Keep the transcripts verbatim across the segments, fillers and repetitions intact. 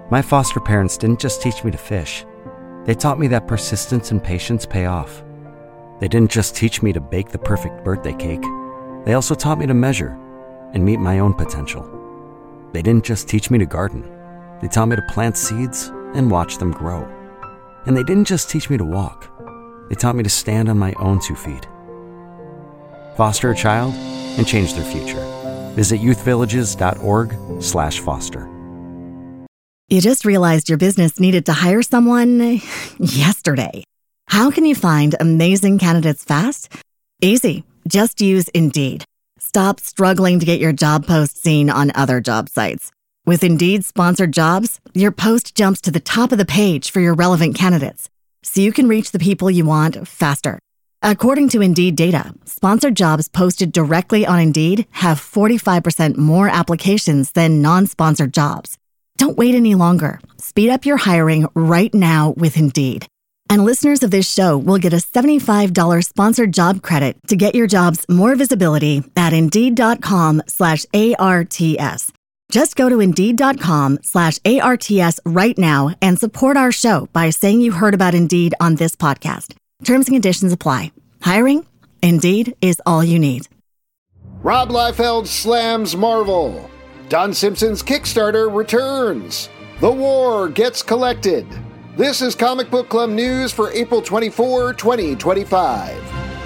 My foster parents didn't just teach me to fish. They taught me that persistence and patience pay off. They didn't just teach me to bake the perfect birthday cake. They also taught me to measure and meet my own potential. They didn't just teach me to garden. They taught me to plant seeds and watch them grow. And they didn't just teach me to walk. They taught me to stand on my own two feet. Foster a child and change their future. Visit youthvillages.org slash foster. You just realized your business needed to hire someone yesterday. How can you find amazing candidates fast? Easy. Just use Indeed. Stop struggling to get your job post seen on other job sites. With Indeed sponsored jobs, your post jumps to the top of the page for your relevant candidates, so you can reach the people you want faster. According to Indeed data, sponsored jobs posted directly on Indeed have forty-five percent more applications than non-sponsored jobs. Don't wait any longer. Speed up your hiring right now with Indeed. And listeners of this show will get a seventy-five dollars sponsored job credit to get your jobs more visibility at Indeed.com slash ARTS. Just go to Indeed.com slash ARTS right now and support our show by saying you heard about Indeed on this podcast. Terms and conditions apply. Hiring? Indeed is all you need. Rob Liefeld slams Marvel. Don Simpson's Kickstarter returns. The War gets collected. This is Comic Book Club news for April twenty-fourth, twenty twenty-five.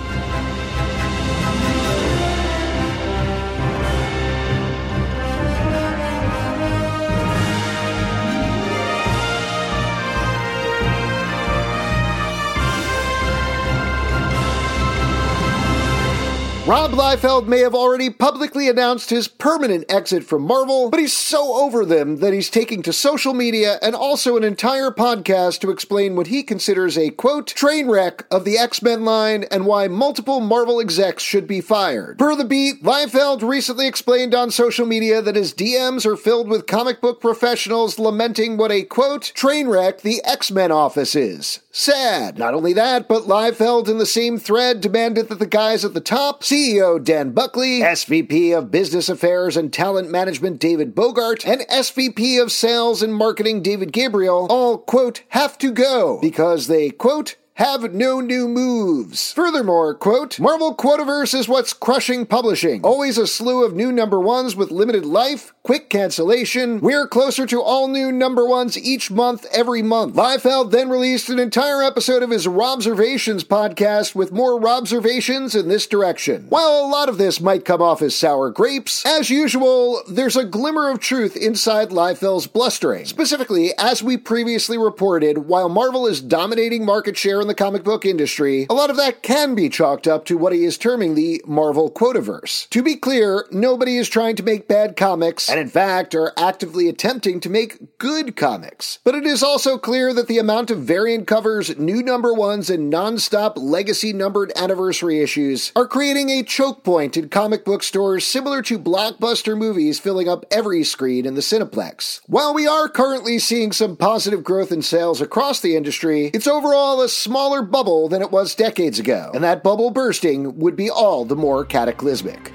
Rob Liefeld may have already publicly announced his permanent exit from Marvel, but he's so over them that he's taking to social media and also an entire podcast to explain what he considers a, quote, train wreck of the X-Men line and why multiple Marvel execs should be fired. Per The Beat, Liefeld recently explained on social media that his D Ms are filled with comic book professionals lamenting what a, quote, train wreck the X-Men office is. Sad. Not only that, but Liefeld in the same thread demanded that the guys at the top, C E O Dan Buckley, S V P of Business Affairs and Talent Management David Bogart, and S V P of Sales and Marketing David Gabriel all, quote, have to go because they, quote, have no new moves. Furthermore, quote, Marvel Quotaverse is what's crushing publishing. Always a slew of new number ones with limited life, quick cancellation. We're closer to all new number ones each month, every month. Liefeld then released an entire episode of his Robservations podcast with more Robservations in this direction. While a lot of this might come off as sour grapes, as usual, there's a glimmer of truth inside Liefeld's blustering. Specifically, as we previously reported, while Marvel is dominating market share in the comic book industry, a lot of that can be chalked up to what he is terming the Marvel Quotaverse. To be clear, nobody is trying to make bad comics, and in fact are actively attempting to make good comics. But it is also clear that the amount of variant covers, new number ones, and non-stop legacy numbered anniversary issues are creating a choke point in comic book stores similar to blockbuster movies filling up every screen in the Cineplex. While we are currently seeing some positive growth in sales across the industry, it's overall a small smaller bubble than it was decades ago, and that bubble bursting would be all the more cataclysmic.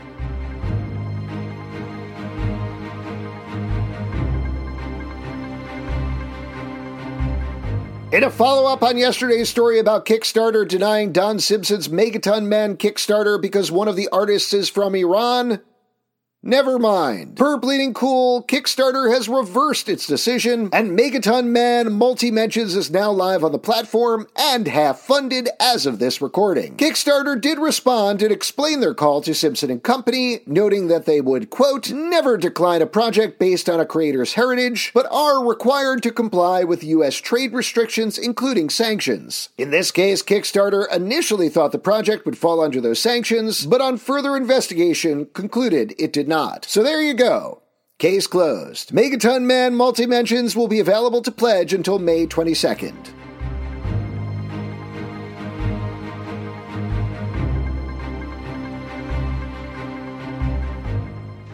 In a follow-up on yesterday's story about Kickstarter denying Don Simpson's Megaton Man Kickstarter because one of the artists is from Iran, never mind. Per Bleeding Cool, Kickstarter has reversed its decision, and Megaton Man Multi-Mentions is now live on the platform and half-funded as of this recording. Kickstarter did respond and explain their call to Simpson and Company, noting that they would, quote, never decline a project based on a creator's heritage, but are required to comply with U S trade restrictions, including sanctions. In this case, Kickstarter initially thought the project would fall under those sanctions, but on further investigation concluded it did not. Not. So there you go. Case closed. Megaton Man Multi-Mentions will be available to pledge until May twenty-second.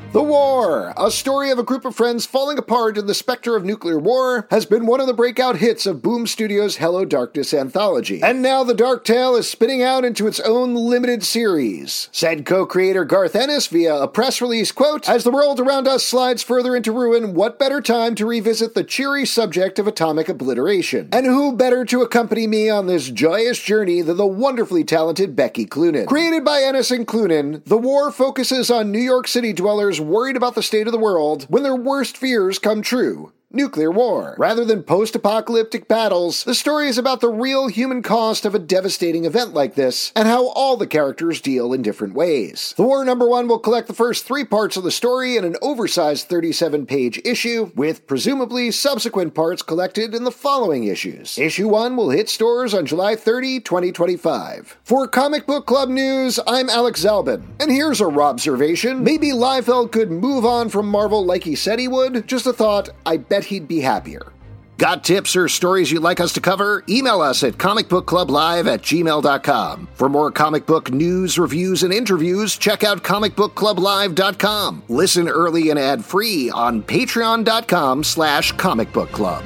The War, a story of a group of friends falling apart in the specter of nuclear war, has been one of the breakout hits of Boom Studios' Hello Darkness anthology. And now the Dark Tale is spinning out into its own limited series. Said co-creator Garth Ennis via a press release, quote, "As the world around us slides further into ruin, what better time to revisit the cheery subject of atomic obliteration? And who better to accompany me on this joyous journey than the wonderfully talented Becky Cloonan?" Created by Ennis and Cloonan, The War focuses on New York City dwellers worried about the state of the world when their worst fears come true. Nuclear war. Rather than post-apocalyptic battles, the story is about the real human cost of a devastating event like this, and how all the characters deal in different ways. The War number one will collect the first three parts of the story in an oversized thirty-seven page issue, with presumably subsequent parts collected in the following issues. Issue one will hit stores on July thirtieth, twenty twenty-five. For Comic Book Club News, I'm Alex Zalbin, and here's a Robservation. Maybe Liefeld could move on from Marvel like he said he would. Just a thought, I bet he'd be happier. Got tips or stories you'd like us to cover? Email us at comic book club live at gmail dot com. For more comic book news, reviews, and interviews, check out comic book club live dot com. Listen early and ad-free on patreon dot com slash comic book club.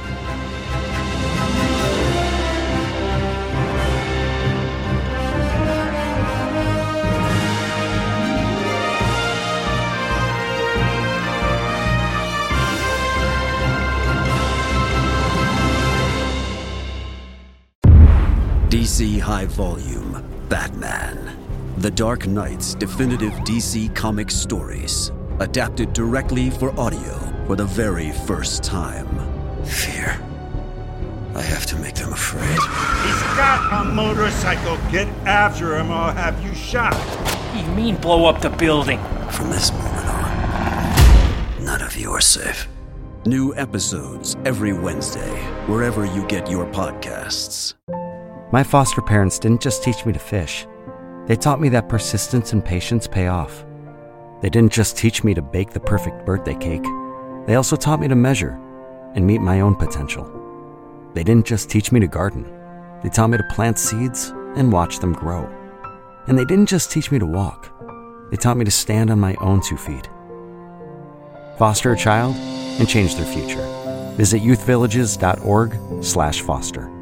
D C High Volume, Batman. The Dark Knight's definitive D C Comics stories. Adapted directly for audio for the very first time. Fear. I have to make them afraid. He's got a motorcycle. Get after him or I'll have you shot. What do you mean blow up the building? From this moment on, none of you are safe. New episodes every Wednesday, wherever you get your podcasts. My foster parents didn't just teach me to fish. They taught me that persistence and patience pay off. They didn't just teach me to bake the perfect birthday cake. They also taught me to measure and meet my own potential. They didn't just teach me to garden. They taught me to plant seeds and watch them grow. And they didn't just teach me to walk. They taught me to stand on my own two feet. Foster a child and change their future. Visit youth villages dot org slash foster.